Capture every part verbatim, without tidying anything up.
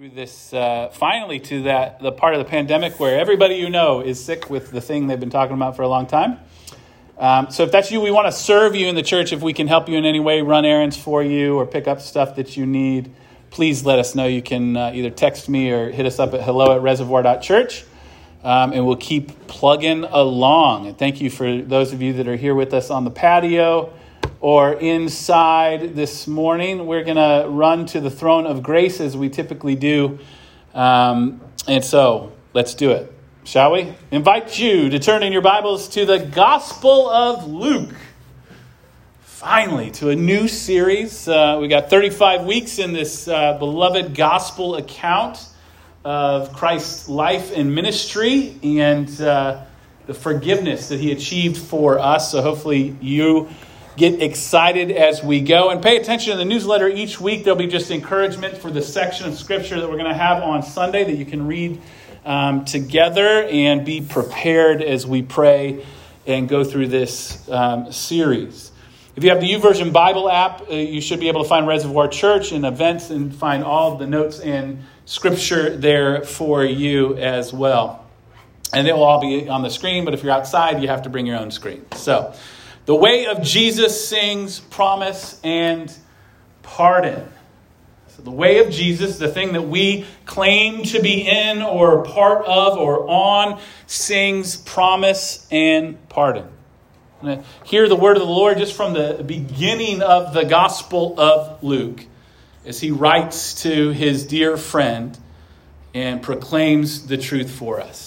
Through this, uh, finally to that the part of the pandemic where everybody you know is sick with the thing they've been talking about for a long time. Um, so if that's you, we want to serve you in the church. If we can help you in any way, run errands for you or pick up stuff that you need, please let us know. You can uh, either text me or hit us up at hello at reservoir dot church, um, and we'll keep plugging along. And thank you for those of you that are here with us on the patio or inside this morning. We're going to run to the throne of grace as we typically do. Um, and so let's do it, shall we? Invite you to turn in your Bibles to the Gospel of Luke. Finally, to a new series. Uh, we got thirty-five weeks in this uh, beloved gospel account of Christ's life and ministry and uh, the forgiveness that he achieved for us. So hopefully you get excited as we go, and pay attention to the newsletter each week. There'll be just encouragement for the section of scripture that we're going to have on Sunday that you can read um, together and be prepared as we pray and go through this um, series. If you have the YouVersion Bible app, uh, you should be able to find Reservoir Church and events and find all of the notes and scripture there for you as well. And they will all be on the screen, but if you're outside, you have to bring your own screen. So, the way of Jesus sings promise and pardon. So the way of Jesus, the thing that we claim to be in or part of or on, sings promise and pardon. And hear the word of the Lord just from the beginning of the Gospel of Luke as he writes to his dear friend and proclaims the truth for us.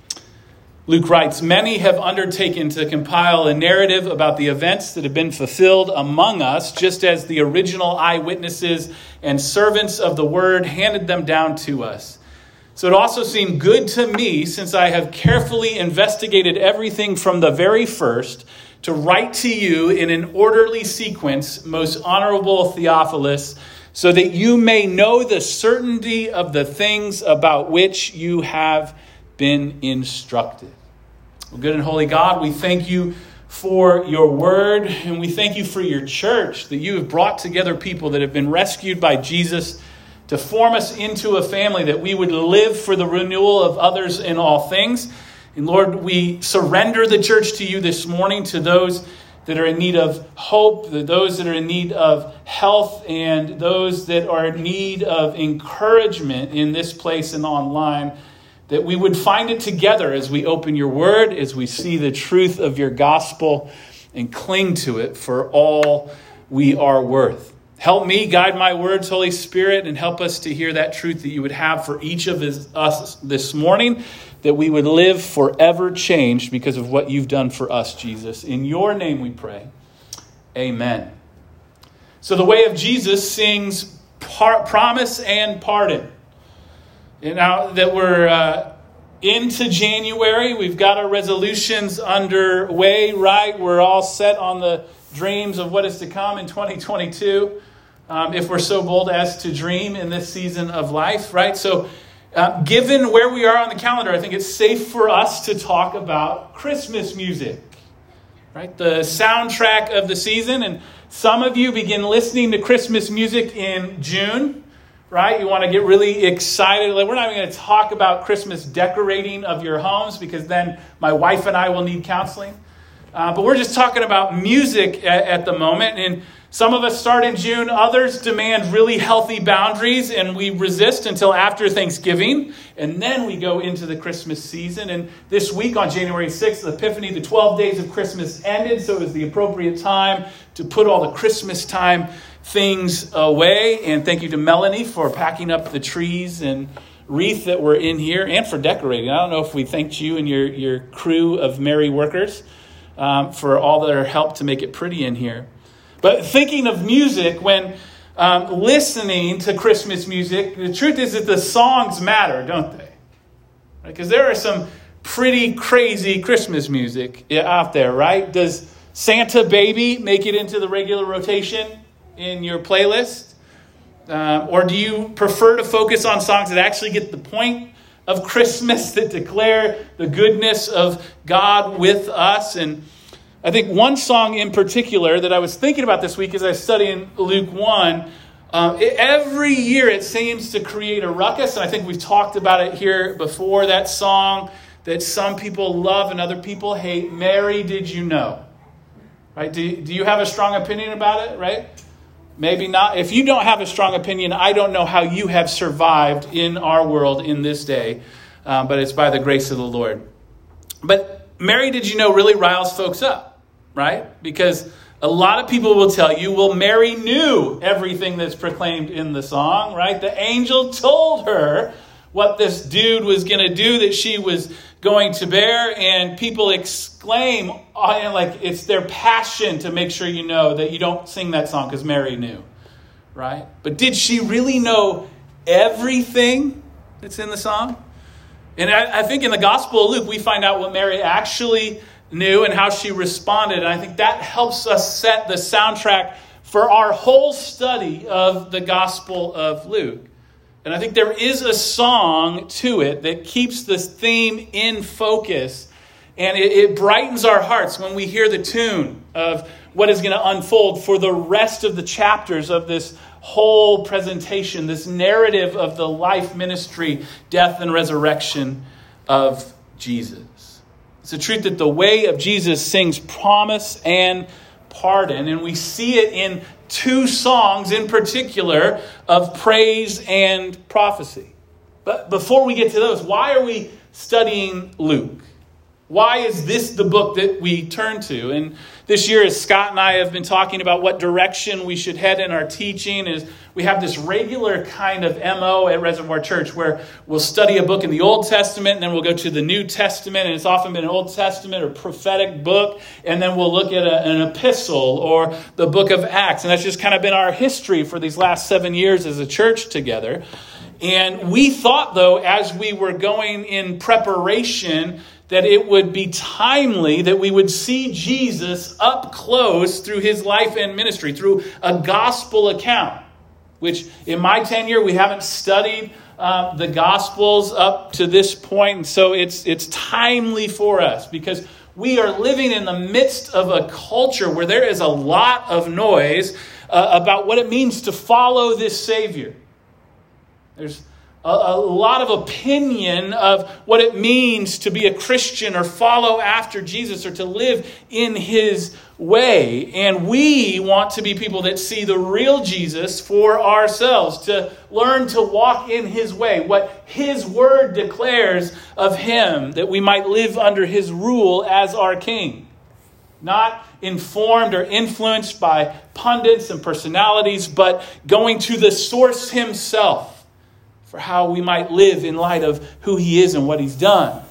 Luke writes, "Many have undertaken to compile a narrative about the events that have been fulfilled among us, just as the original eyewitnesses and servants of the word handed them down to us. So it also seemed good to me, since I have carefully investigated everything from the very first, to write to you in an orderly sequence, most honorable Theophilus, so that you may know the certainty of the things about which you have been instructed." Well, good and holy God, we thank you for your word, and we thank you for your church, that you have brought together people that have been rescued by Jesus to form us into a family, that we would live for the renewal of others in all things. And Lord, we surrender the church to you this morning, to those that are in need of hope, those that are in need of health, and those that are in need of encouragement in this place and online, that we would find it together as we open your word, as we see the truth of your gospel and cling to it for all we are worth. Help me guide my words, Holy Spirit, and help us to hear that truth that you would have for each of us this morning, that we would live forever changed because of what you've done for us, Jesus. In your name we pray. Amen. So the way of Jesus sings par- promise and pardon. And now that we're uh, into January, we've got our resolutions underway, right? We're all set on the dreams of what is to come in twenty twenty-two, um, if we're so bold as to dream in this season of life, right? So uh, given where we are on the calendar, I think it's safe for us to talk about Christmas music, right? The soundtrack of the season. And some of you begin listening to Christmas music in June. Right? You want to get really excited. Like, we're not even going to talk about Christmas decorating of your homes, because then my wife and I will need counseling. Uh, but we're just talking about music at, at the moment. And some of us start in June. Others demand really healthy boundaries, and we resist until after Thanksgiving. And then we go into the Christmas season. And this week on January sixth, Epiphany, the twelve days of Christmas ended. So it was the appropriate time to put all the Christmas time things away. And thank you to Melanie for packing up the trees and wreath that were in here, and for decorating. I don't know if we thanked you and your, your crew of merry workers um, for all their help to make it pretty in here. But thinking of music, when um, listening to Christmas music, the truth is that the songs matter, don't they? Because there are some pretty crazy Christmas music out there, right? Does Santa Baby make it into the regular rotation in your playlist? Um, or do you prefer to focus on songs that actually get the point of Christmas, that declare the goodness of God with us? And I think one song in particular that I was thinking about this week as I was studying Luke one Um, it, every year it seems to create a ruckus, and I think we've talked about it here before, that song that some people love and other people hate, Mary, Did You Know? Right? Do, do you have a strong opinion about it, right? Maybe not. If you don't have a strong opinion, I don't know how you have survived in our world in this day, um, but it's by the grace of the Lord. But Mary, Did You Know really riles folks up, right? Because a lot of people will tell you, well, Mary knew everything that's proclaimed in the song, right? The angel told her what this dude was going to do, that she was going to bear, and people exclaim, like it's their passion to make sure you know that you don't sing that song because Mary knew, right? But did she really know everything that's in the song? And I, I think in the Gospel of Luke, we find out what Mary actually knew and how she responded. And I think that helps us set the soundtrack for our whole study of the Gospel of Luke. And I think there is a song to it that keeps this theme in focus. And it, it brightens our hearts when we hear the tune of what is going to unfold for the rest of the chapters of this whole presentation, this narrative of the life, ministry, death, and resurrection of Jesus. It's a truth that the way of Jesus sings promise and pardon. And we see it in two songs in particular of praise and prophecy. But before we get to those, why are we studying Luke? Why is this the book that we turn to? And this year, as Scott and I have been talking about what direction we should head in our teaching, is we have this regular kind of M O at Reservoir Church where we'll study a book in the Old Testament and then we'll go to the New Testament. And it's often been an Old Testament or prophetic book. And then we'll look at a, an epistle or the book of Acts. And that's just kind of been our history for these last seven years as a church together. And we thought, though, as we were going in preparation, that it would be timely that we would see Jesus up close through his life and ministry, through a gospel account, which in my tenure, we haven't studied uh, the Gospels up to this point. And so it's, it's timely for us because we are living in the midst of a culture where there is a lot of noise uh, about what it means to follow this Savior. There's a, a lot of opinion of what it means to be a Christian or follow after Jesus or to live in his way. And we want to be people that see the real Jesus for ourselves, to learn to walk in his way, what his word declares of him, that we might live under his rule as our king. Not informed or influenced by pundits and personalities, but going to the source himself for how we might live in light of who he is and what he's done.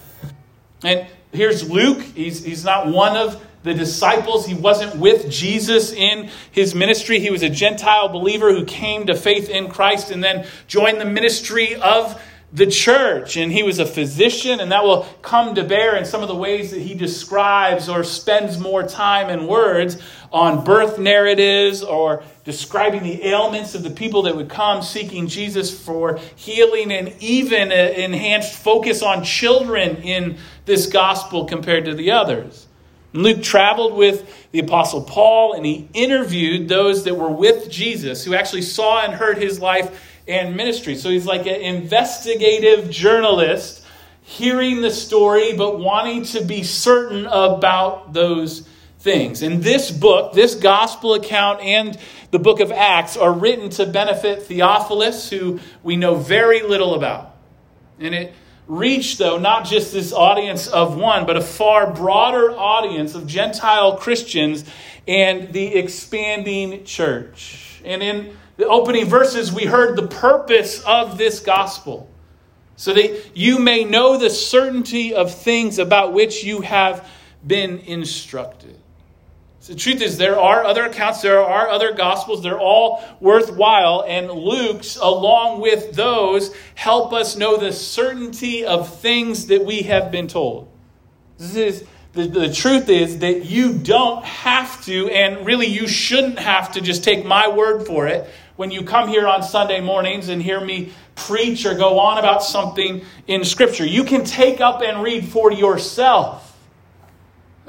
And here's Luke. He's, he's not one of the disciples. He wasn't with Jesus in his ministry. He was a Gentile believer who came to faith in Christ and then joined the ministry of the church. And he was a physician, and that will come to bear in some of the ways that he describes or spends more time and words on birth narratives or describing the ailments of the people that would come seeking Jesus for healing, and even an enhanced focus on children in this gospel compared to the others. Luke traveled with the Apostle Paul, and he interviewed those that were with Jesus who actually saw and heard his life and ministry. So he's like an investigative journalist, hearing the story, but wanting to be certain about those things. And this book, this gospel account and the book of Acts are written to benefit Theophilus, who we know very little about. And it reached, though, not just this audience of one, but a far broader audience of Gentile Christians and the expanding church. And in the opening verses, we heard the purpose of this gospel, so that you may know the certainty of things about which you have been instructed. So the truth is, there are other accounts, there are other gospels, they're all worthwhile, and Luke's, along with those, help us know the certainty of things that we have been told. This is the, the truth is that you don't have to, and really you shouldn't have to just take my word for it when you come here on Sunday mornings and hear me preach or go on about something in Scripture. You can take up and read for yourself.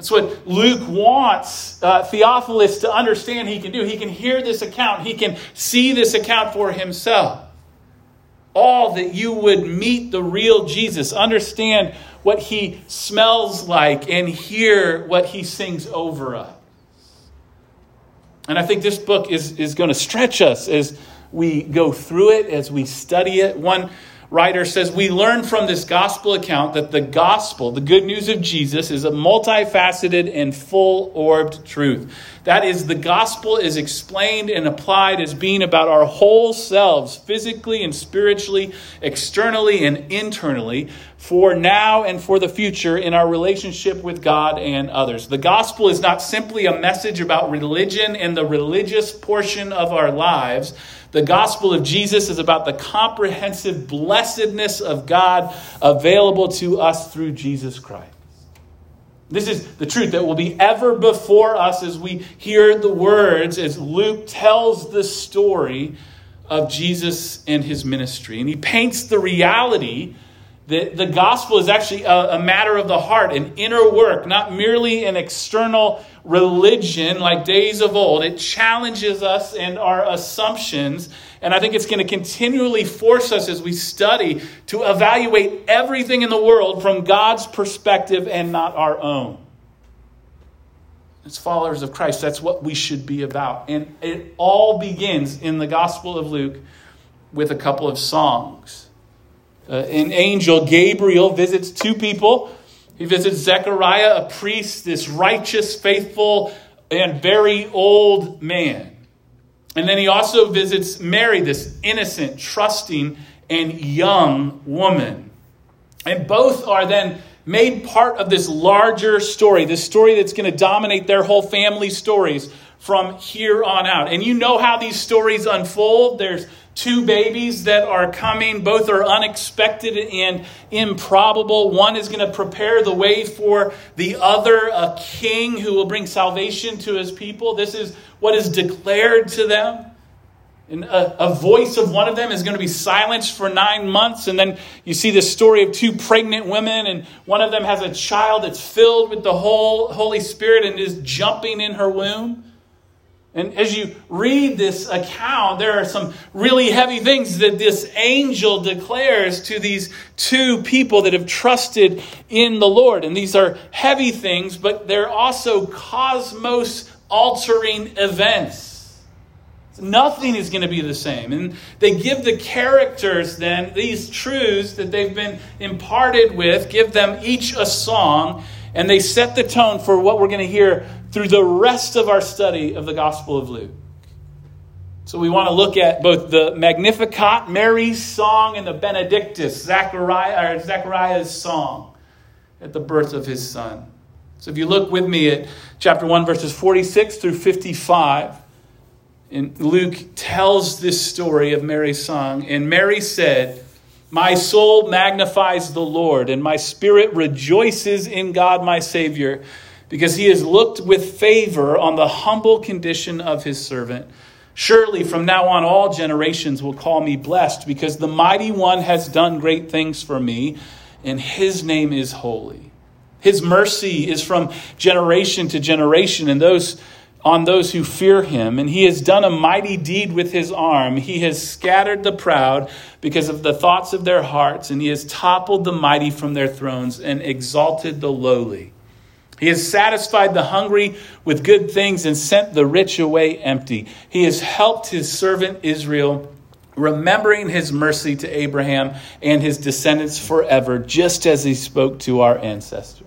That's what Luke wants uh, Theophilus to understand he can do. He can hear this account. He can see this account for himself. All that you would meet the real Jesus, understand what he smells like, and hear what he sings over us. And I think this book is, is going to stretch us as we go through it, as we study it. One writer says, we learn from this gospel account that the gospel, the good news of Jesus, is a multifaceted and full-orbed truth. That is, the gospel is explained and applied as being about our whole selves, physically and spiritually, externally and internally, for now and for the future in our relationship with God and others. The gospel is not simply a message about religion and the religious portion of our lives. The gospel of Jesus is about the comprehensive blessedness of God available to us through Jesus Christ. This is the truth that will be ever before us as we hear the words, as Luke tells the story of Jesus and his ministry. And he paints the reality that the gospel is actually a, a matter of the heart, an inner work, not merely an external religion like days of old. It challenges us and our assumptions. And I think it's going to continually force us as we study to evaluate everything in the world from God's perspective and not our own. As followers of Christ, that's what we should be about. And it all begins in the Gospel of Luke with a couple of songs. Uh, an angel, Gabriel, visits two people. He visits Zechariah, a priest, this righteous, faithful, and very old man. And then he also visits Mary, this innocent, trusting, and young woman. And both are then made part of this larger story, this story that's going to dominate their whole family stories from here on out. And you know how these stories unfold. There's two babies that are coming. Both are unexpected and improbable. One is going to prepare the way for the other, a king who will bring salvation to his people. This is what is declared to them. And a, a voice of one of them is going to be silenced for nine months. And then you see this story of two pregnant women. And one of them has a child that's filled with the whole Holy Spirit and is jumping in her womb. And as you read this account, there are some really heavy things that this angel declares to these two people that have trusted in the Lord. And these are heavy things, but they're also cosmos-altering events. Nothing is going to be the same. And they give the characters then these truths that they've been imparted with, give them each a song, and they set the tone for what we're going to hear through the rest of our study of the Gospel of Luke. So we want to look at both the Magnificat, Mary's song, and the Benedictus, Zechariah, or Zechariah's song at the birth of his son. So if you look with me at chapter one, verses forty-six through fifty-five, and Luke tells this story of Mary's song. And Mary said, "My soul magnifies the Lord, and my spirit rejoices in God my Savior, because he has looked with favor on the humble condition of his servant. Surely from now on all generations will call me blessed, because the Mighty One has done great things for me, and his name is holy. His mercy is from generation to generation, and those on those who fear him. And he has done a mighty deed with his arm. He has scattered the proud because of the thoughts of their hearts, and he has toppled the mighty from their thrones and exalted the lowly. He has satisfied the hungry with good things and sent the rich away empty. He has helped his servant Israel, remembering his mercy to Abraham and his descendants forever, just as he spoke to our ancestors."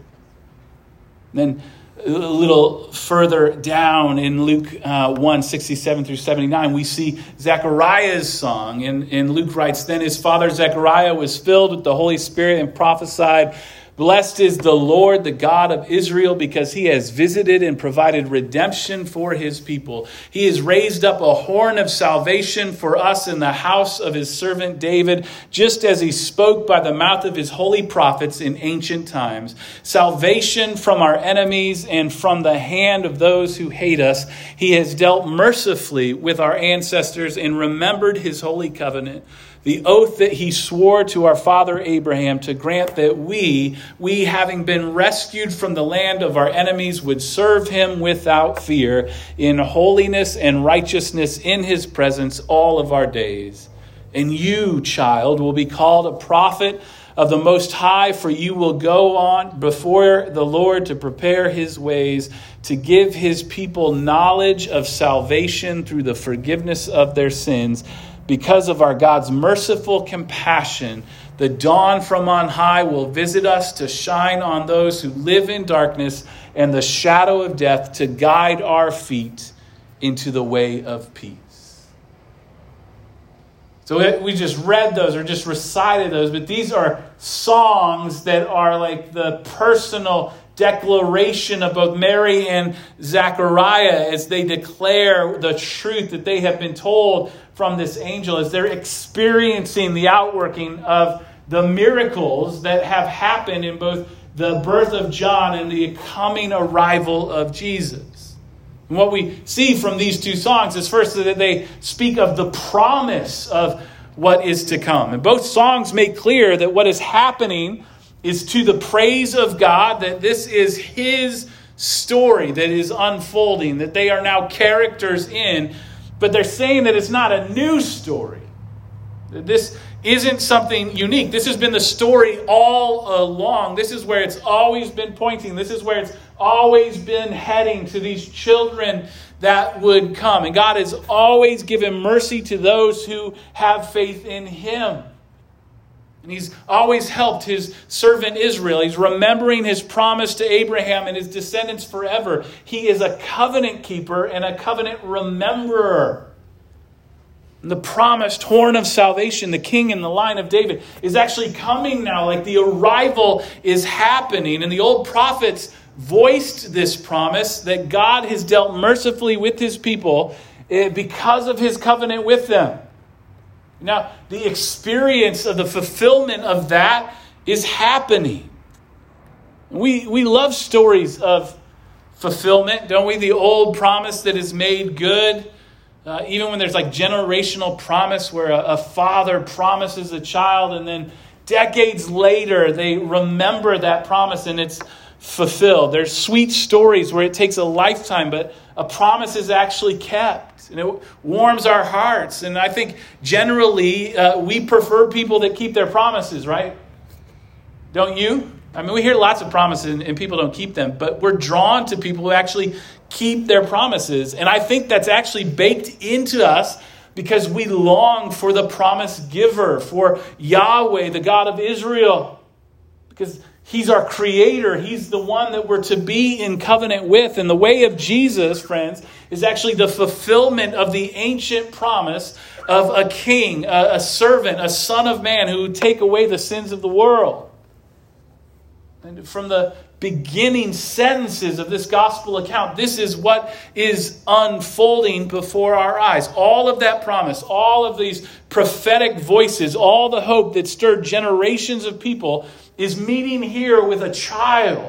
Then a little further down in Luke uh, one, sixty-seven through seventy-nine, we see Zechariah's song. And, and Luke writes, "Then his father Zechariah was filled with the Holy Spirit and prophesied, 'Blessed is the Lord, the God of Israel, because he has visited and provided redemption for his people. He has raised up a horn of salvation for us in the house of his servant David, just as he spoke by the mouth of his holy prophets in ancient times. Salvation from our enemies and from the hand of those who hate us. He has dealt mercifully with our ancestors and remembered his holy covenant. the oath that he swore to our father Abraham to grant that we, we having been rescued from the land of our enemies, would serve him without fear in holiness and righteousness in his presence all of our days. And you, child, will be called a prophet of the Most High, for you will go on before the Lord to prepare his ways, to give his people knowledge of salvation through the forgiveness of their sins. Because of our God's merciful compassion, the dawn from on high will visit us to shine on those who live in darkness and the shadow of death, to guide our feet into the way of peace. So we just read those or just recited those, but these are songs that are like the personal declaration of both Mary and Zechariah as they declare the truth that they have been told from this angel, as they're experiencing the outworking of the miracles that have happened in both the birth of John and the coming arrival of Jesus. And what we see from these two songs is first that they speak of the promise of what is to come. And both songs make clear that what is happening is to the praise of God, that this is his story that is unfolding, that they are now characters in. But they're saying that it's not a new story. This isn't something unique. This has been the story all along. This is where it's always been pointing. This is where it's always been heading, to these children that would come. And God has always given mercy to those who have faith in him. And he's always helped his servant Israel. He's remembering his promise to Abraham and his descendants forever. He is a covenant keeper and a covenant rememberer. And the promised horn of salvation, the king in the line of David, is actually coming now. Like the arrival is happening. And the old prophets voiced this promise that God has dealt mercifully with his people because of his covenant with them. Now, the experience of the fulfillment of that is happening. We we love stories of fulfillment, don't we? The old promise that is made good. Uh, even when there's like generational promise where a, a father promises a child and then decades later they remember that promise and it's fulfilled. There's sweet stories where it takes a lifetime, but a promise is actually kept. And it warms our hearts. And I think generally uh, we prefer people that keep their promises, right? Don't you? I mean, we hear lots of promises and, and people don't keep them, but we're drawn to people who actually keep their promises. And I think that's actually baked into us because we long for the promise giver, for Yahweh, the God of Israel. Because he's our creator. He's the one that we're to be in covenant with. And the way of Jesus, friends, is actually the fulfillment of the ancient promise of a king, a, a servant, a son of man who would take away the sins of the world. And from the beginning sentences of this gospel account, this is what is unfolding before our eyes. All of that promise, all of these prophetic voices, all the hope that stirred generations of people is meeting here with a child.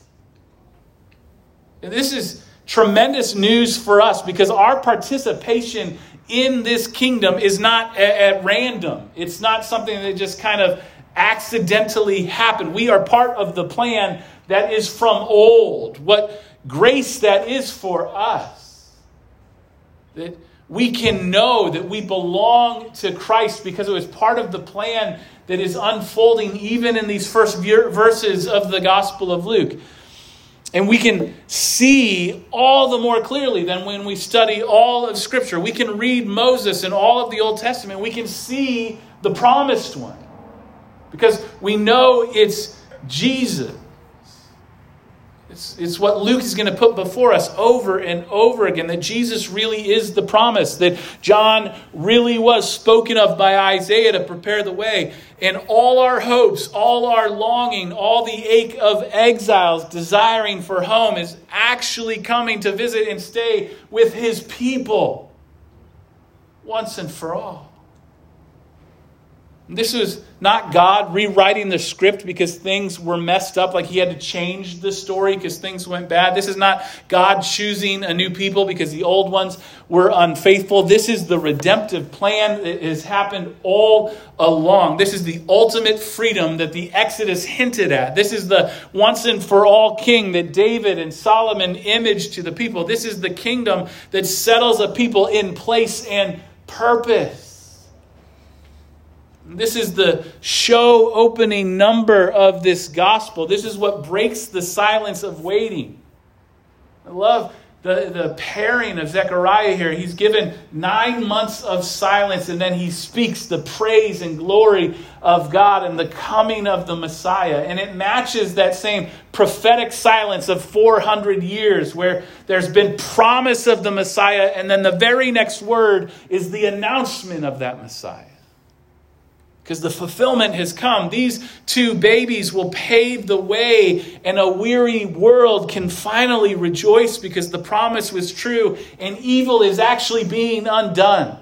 And this is tremendous news for us because our participation in this kingdom is not at, at random. It's not something that just kind of accidentally happened. We are part of the plan that is from old. What grace that is for us. That we can know that we belong to Christ because it was part of the plan that is unfolding even in these first verses of the Gospel of Luke. And we can see all the more clearly than when we study all of Scripture. We can read Moses and all of the Old Testament. We can see the promised one because we know it's Jesus. It's, it's what Luke is going to put before us over and over again, that Jesus really is the promise, that John really was spoken of by Isaiah to prepare the way. And all our hopes, all our longing, all the ache of exiles desiring for home is actually coming to visit and stay with his people once and for all. This was not God rewriting the script because things were messed up, like he had to change the story because things went bad. This is not God choosing a new people because the old ones were unfaithful. This is the redemptive plan that has happened all along. This is the ultimate freedom that the Exodus hinted at. This is the once and for all king that David and Solomon imaged to the people. This is the kingdom that settles a people in place and purpose. This is the show opening number of this gospel. This is what breaks the silence of waiting. I love the, the pairing of Zechariah here. He's given nine months of silence, and then he speaks the praise and glory of God and the coming of the Messiah. And it matches that same prophetic silence of four hundred years where there's been promise of the Messiah, and then the very next word is the announcement of that Messiah. Because the fulfillment has come. These two babies will pave the way, and a weary world can finally rejoice because the promise was true and evil is actually being undone.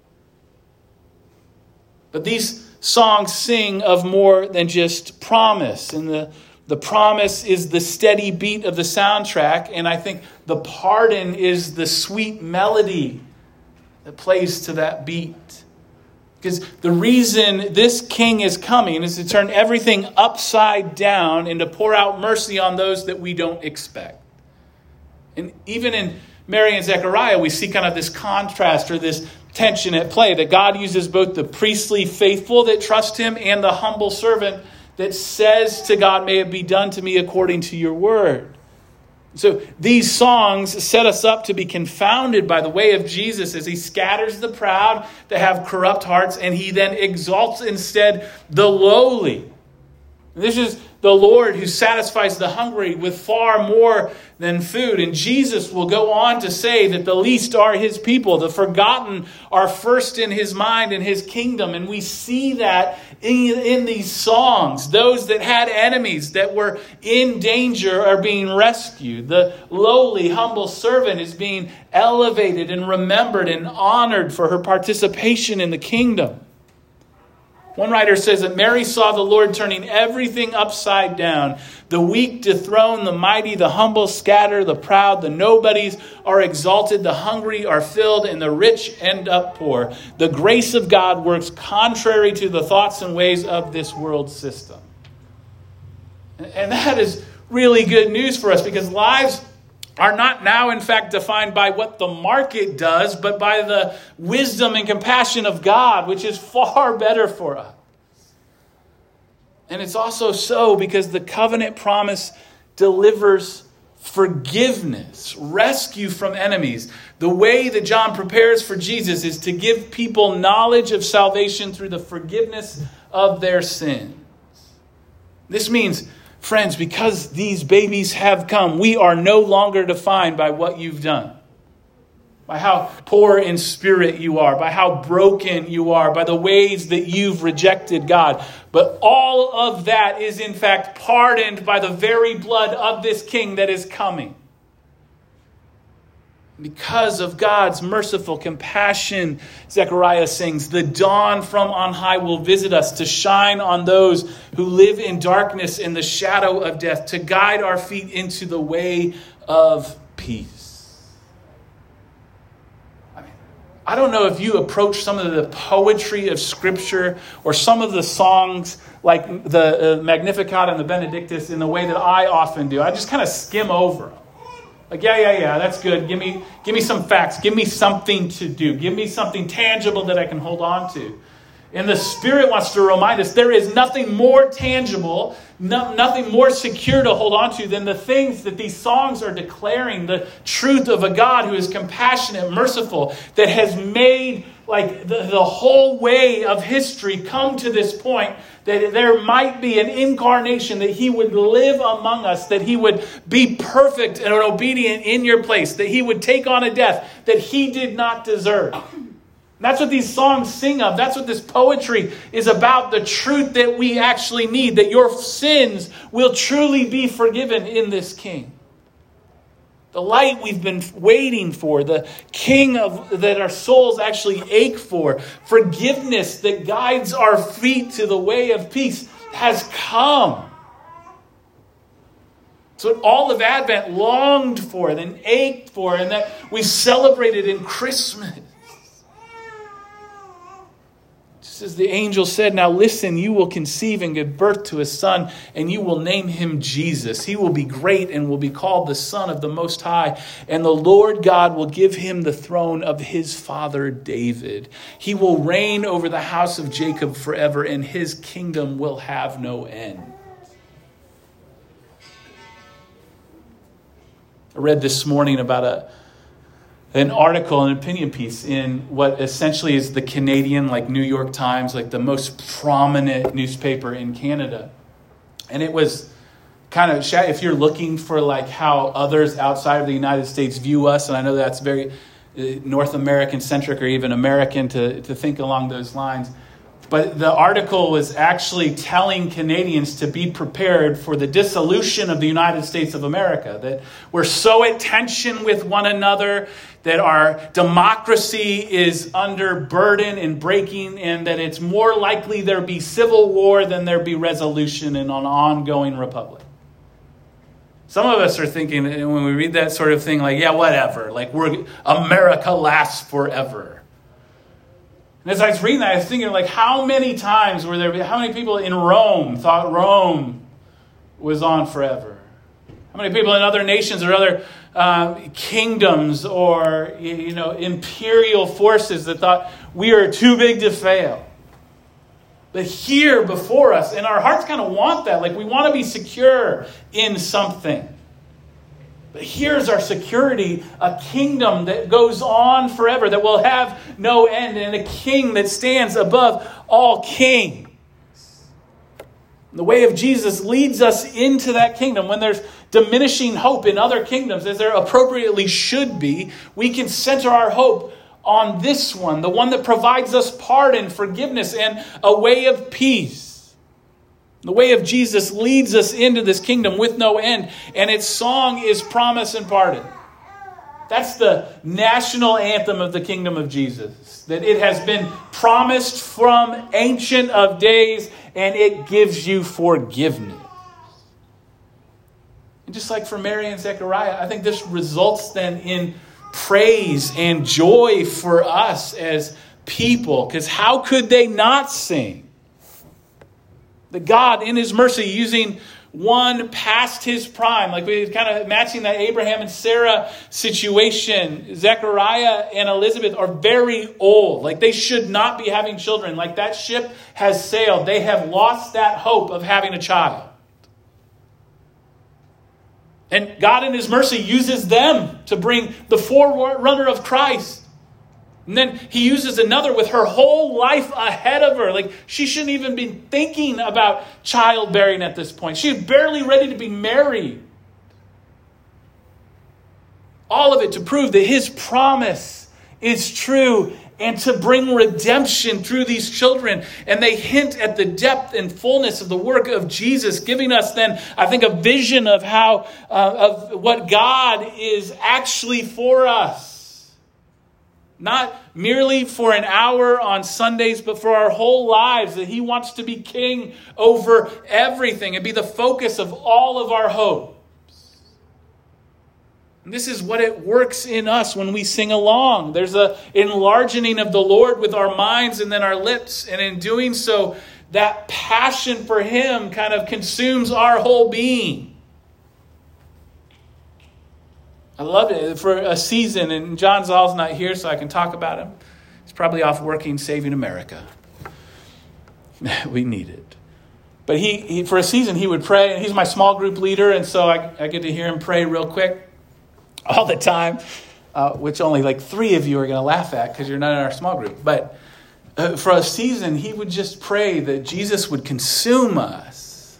But these songs sing of more than just promise. And the, the promise is the steady beat of the soundtrack. And I think the pardon is the sweet melody that plays to that beat. Because the reason this king is coming is to turn everything upside down and to pour out mercy on those that we don't expect. And even in Mary and Zechariah, we see kind of this contrast or this tension at play, that God uses both the priestly faithful that trust him and the humble servant that says to God, may it be done to me according to your word. So these songs set us up to be confounded by the way of Jesus as he scatters the proud that have corrupt hearts, and he then exalts instead the lowly. This is the Lord who satisfies the hungry with far more than food. And Jesus will go on to say that the least are his people. The forgotten are first in his mind and his kingdom. And we see that in, in these songs. Those that had enemies that were in danger are being rescued. The lowly, humble servant is being elevated and remembered and honored for her participation in the kingdom. One writer says that Mary saw the Lord turning everything upside down. The weak dethrone, the mighty, the humble scatter, the proud, the nobodies are exalted, the hungry are filled, and the rich end up poor. The grace of God works contrary to the thoughts and ways of this world system. And that is really good news for us, because lives are not now, in fact, defined by what the market does, but by the wisdom and compassion of God, which is far better for us. And it's also so because the covenant promise delivers forgiveness, rescue from enemies. The way that John prepares for Jesus is to give people knowledge of salvation through the forgiveness of their sins. This means, friends, because these babies have come, we are no longer defined by what you've done, by how poor in spirit you are, by how broken you are, by the ways that you've rejected God. But all of that is in fact pardoned by the very blood of this king that is coming. Because of God's merciful compassion, Zechariah sings, the dawn from on high will visit us to shine on those who live in darkness in the shadow of death, to guide our feet into the way of peace. I mean, I don't know if you approach some of the poetry of Scripture or some of the songs like the uh, Magnificat and the Benedictus in the way that I often do. I just kind of skim over them. Like, yeah, yeah, yeah, that's good. Give me, give me some facts. Give me something to do. Give me something tangible that I can hold on to. And the Spirit wants to remind us there is nothing more tangible, no, nothing more secure to hold on to than the things that these songs are declaring. The truth of a God who is compassionate, merciful, that has made like the, the whole way of history come to this point that there might be an incarnation, that he would live among us, that he would be perfect and obedient in your place, that he would take on a death that he did not deserve. And that's what these songs sing of. That's what this poetry is about, the truth that we actually need, that your sins will truly be forgiven in this King. The light we've been waiting for, the King of that our souls actually ache for, forgiveness that guides our feet to the way of peace has come. It's what all of Advent longed for, then ached for, and that we celebrated in Christmas. Just as the angel said, now listen, you will conceive and give birth to a son, and you will name him Jesus. He will be great and will be called the Son of the Most High. And the Lord God will give him the throne of his father David. He will reign over the house of Jacob forever, and his kingdom will have no end. I read this morning about a an article, an opinion piece in what essentially is the Canadian, like New York Times, like the most prominent newspaper in Canada. And it was kind of, if you're looking for like how others outside of the United States view us, and I know that's very North American centric or even American to, to think along those lines. But the article was actually telling Canadians to be prepared for the dissolution of the United States of America. That we're so at tension with one another, that our democracy is under burden and breaking, and that it's more likely there be civil war than there be resolution in an ongoing republic. Some of us are thinking, when we read that sort of thing, like, yeah, whatever. Like, we're America lasts forever. And as I was reading that, I was thinking, like, how many times were there, how many people in Rome thought Rome was on forever? How many people in other nations or other uh, kingdoms or, you know, imperial forces that thought we are too big to fail? But here before us, and our hearts kind of want that. Like, we want to be secure in something. But here's our security, a kingdom that goes on forever, that will have no end, and a king that stands above all kings. The way of Jesus leads us into that kingdom. When there's diminishing hope in other kingdoms, as there appropriately should be, we can center our hope on this one, the one that provides us pardon, forgiveness, and a way of peace. The way of Jesus leads us into this kingdom with no end, and its song is promise and pardon. That's the national anthem of the kingdom of Jesus, that it has been promised from ancient of days, and it gives you forgiveness. And just like for Mary and Zechariah, I think this results then in praise and joy for us as people, because how could they not sing? The God in his mercy, using one past his prime, like we kind of matching that Abraham and Sarah situation. Zechariah and Elizabeth are very old. Like, they should not be having children. Like, that ship has sailed. They have lost that hope of having a child. And God in his mercy uses them to bring the forerunner of Christ. And then he uses another with her whole life ahead of her. Like, she shouldn't even be thinking about childbearing at this point. She's barely ready to be married. All of it to prove that his promise is true and to bring redemption through these children. And they hint at the depth and fullness of the work of Jesus, giving us then, I think, a vision of how, uh, of what God is actually for us. Not merely for an hour on Sundays, but for our whole lives, that he wants to be king over everything and be the focus of all of our hopes. And this is what it works in us when we sing along. There's an enlarging of the Lord with our minds and then our lips. And in doing so, that passion for him kind of consumes our whole being. I love it for a season, and John Zoll's not here, so I can talk about him. He's probably off working, saving America. We need it. But he, he, for a season, he would pray, and he's my small group leader, and so I, I get to hear him pray real quick all the time, uh, which only like three of you are going to laugh at because you're not in our small group. But uh, for a season, he would just pray that Jesus would consume us.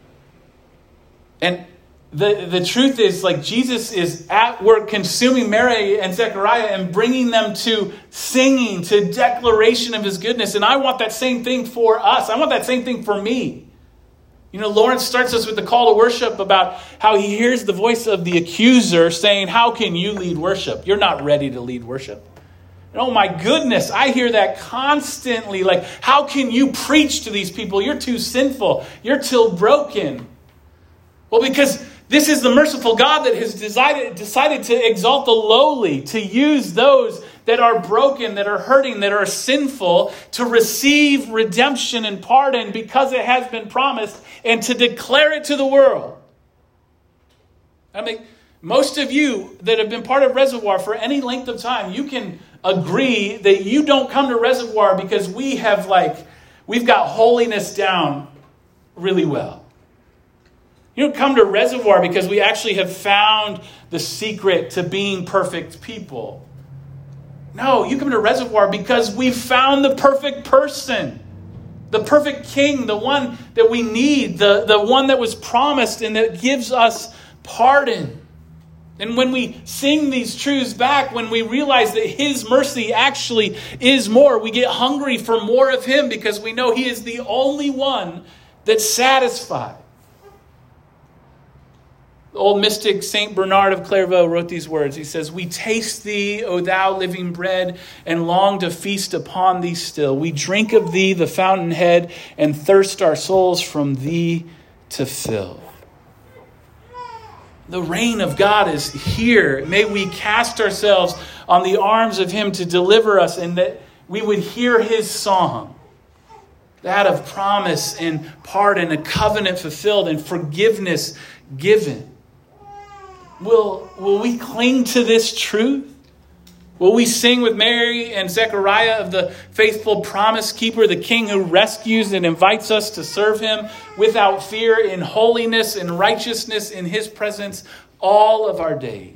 And The the truth is, like, Jesus is at work consuming Mary and Zechariah and bringing them to singing, to declaration of his goodness. And I want that same thing for us. I want that same thing for me. You know, Lawrence starts us with the call to worship about how he hears the voice of the accuser saying, how can you lead worship? You're not ready to lead worship. And oh my goodness, I hear that constantly. Like, how can you preach to these people? You're too sinful. You're too broken. Well, because this is the merciful God that has decided, decided to exalt the lowly, to use those that are broken, that are hurting, that are sinful, to receive redemption and pardon because it has been promised, and to declare it to the world. I mean, most of you that have been part of Reservoir for any length of time, you can agree that you don't come to Reservoir because we have like, we've got holiness down really well. You don't come to Reservoir because we actually have found the secret to being perfect people. No, you come to Reservoir because we've found the perfect person. The perfect king, the one that we need, the, the one that was promised and that gives us pardon. And when we sing these truths back, when we realize that his mercy actually is more, we get hungry for more of him because we know he is the only one that's satisfied. The old mystic Saint Bernard of Clairvaux wrote these words. He says, we taste thee, O thou living bread, and long to feast upon thee still. We drink of thee, the fountainhead, and thirst our souls from thee to fill. The reign of God is here. May we cast ourselves on the arms of him to deliver us, and that we would hear his song. That of promise and pardon, a covenant fulfilled and forgiveness given. Will, will we cling to this truth? Will we sing with Mary and Zechariah of the faithful promise keeper, the king who rescues and invites us to serve him without fear, in holiness and righteousness in his presence all of our days?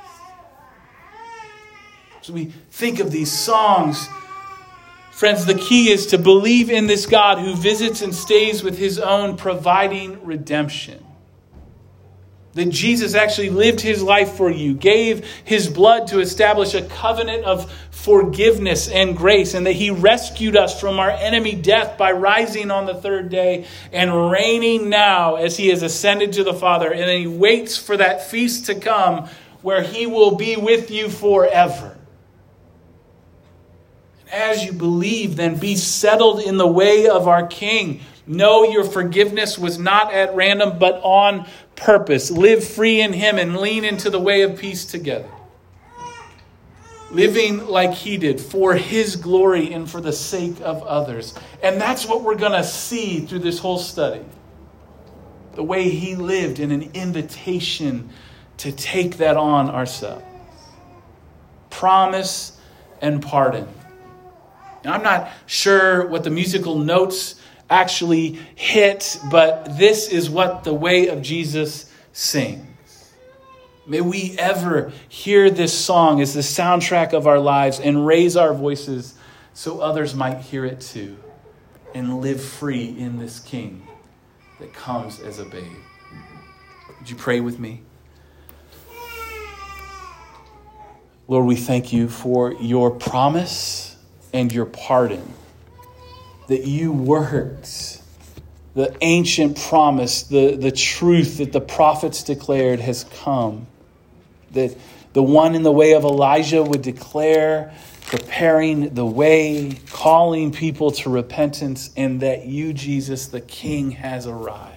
So we think of these songs. Friends, the key is to believe in this God who visits and stays with his own, providing redemption. That Jesus actually lived his life for you, gave his blood to establish a covenant of forgiveness and grace, and that he rescued us from our enemy death by rising on the third day and reigning now as he has ascended to the Father. And then he waits for that feast to come where he will be with you forever. And as you believe, then be settled in the way of our King. Know your forgiveness was not at random, but on purpose. Live free in him and lean into the way of peace together. Living like he did for his glory and for the sake of others. And that's what we're going to see through this whole study. The way he lived in an invitation to take that on ourselves. Promise and pardon. Now, I'm not sure what the musical notes actually hit, but this is what the way of Jesus sings. May we ever hear this song as the soundtrack of our lives and raise our voices so others might hear it too and live free in this King that comes as a babe. Would you pray with me? Lord, we thank you for your promise and your pardon. That you worked, the ancient promise, the, the truth that the prophets declared has come. That the one in the way of Elijah would declare, preparing the way, calling people to repentance, and that you, Jesus, the King, has arrived.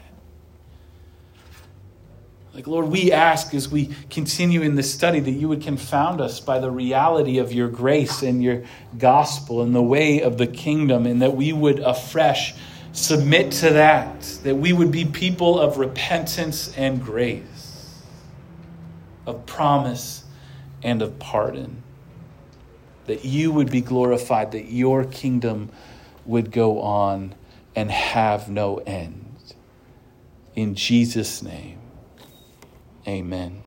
Like, Lord, we ask as we continue in this study that you would confound us by the reality of your grace and your gospel and the way of the kingdom, and that we would afresh submit to that, that we would be people of repentance and grace, of promise and of pardon, that you would be glorified, that your kingdom would go on and have no end. In Jesus' name. Amen.